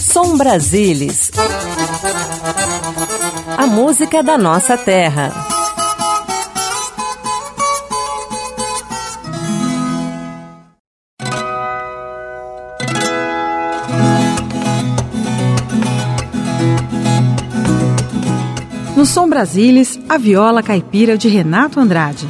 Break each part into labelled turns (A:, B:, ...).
A: Som Brasilis. A música da nossa terra.
B: No Som Brasilis, a viola caipira de Renato Andrade.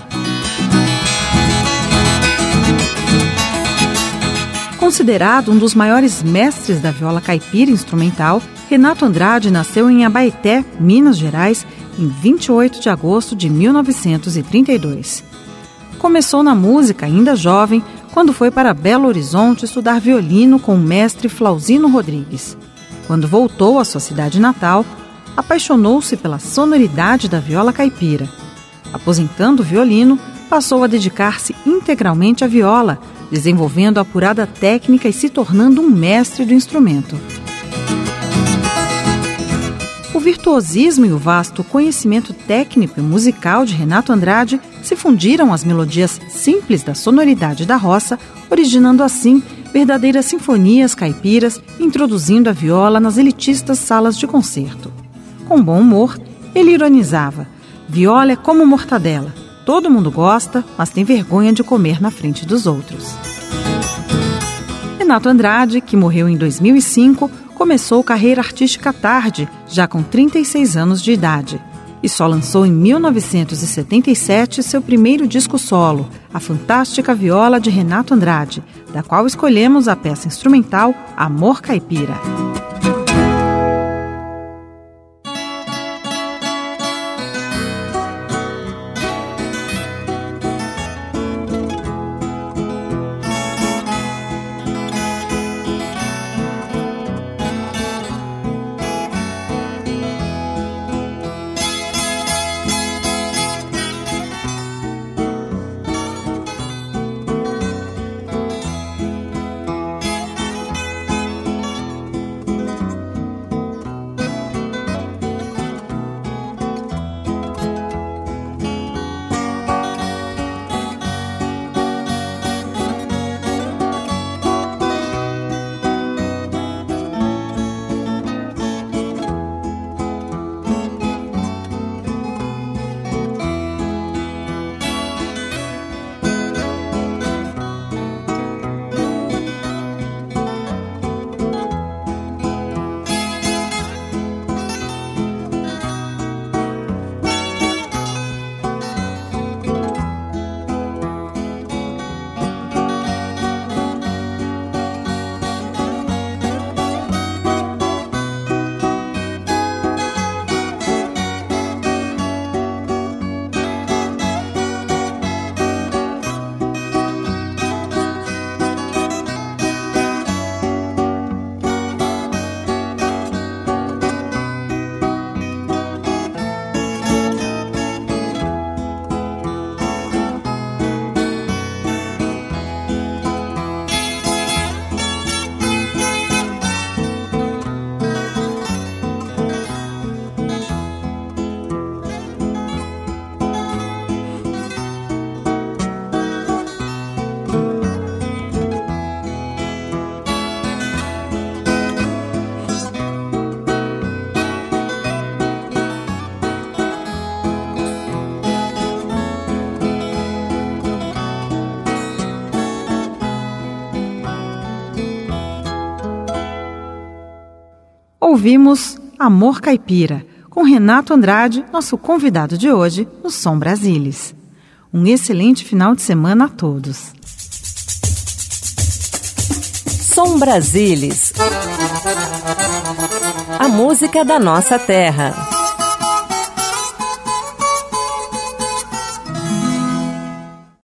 B: Considerado um dos maiores mestres da viola caipira instrumental, Renato Andrade nasceu em Abaeté, Minas Gerais, em 28 de agosto de 1932. Começou na música ainda jovem, quando foi para Belo Horizonte estudar violino com o mestre Flauzino Rodrigues. Quando voltou à sua cidade natal, apaixonou-se pela sonoridade da viola caipira. Aposentando o violino, passou a dedicar-se integralmente à viola, desenvolvendo a apurada técnica e se tornando um mestre do instrumento. O virtuosismo e o vasto conhecimento técnico e musical de Renato Andrade se fundiram às melodias simples da sonoridade da roça, originando assim verdadeiras sinfonias caipiras, introduzindo a viola nas elitistas salas de concerto. Com bom humor, ele ironizava: viola é como mortadela. Todo mundo gosta, mas tem vergonha de comer na frente dos outros. Renato Andrade, que morreu em 2005, começou carreira artística tarde, já com 36 anos de idade, e só lançou em 1977 seu primeiro disco solo, A Fantástica Viola de Renato Andrade, da qual escolhemos a peça instrumental Amor Caipira. Ouvimos Amor Caipira, com Renato Andrade, nosso convidado de hoje no Som Brasilis. Um excelente final de semana a todos.
A: Som Brasilis. A música da nossa terra.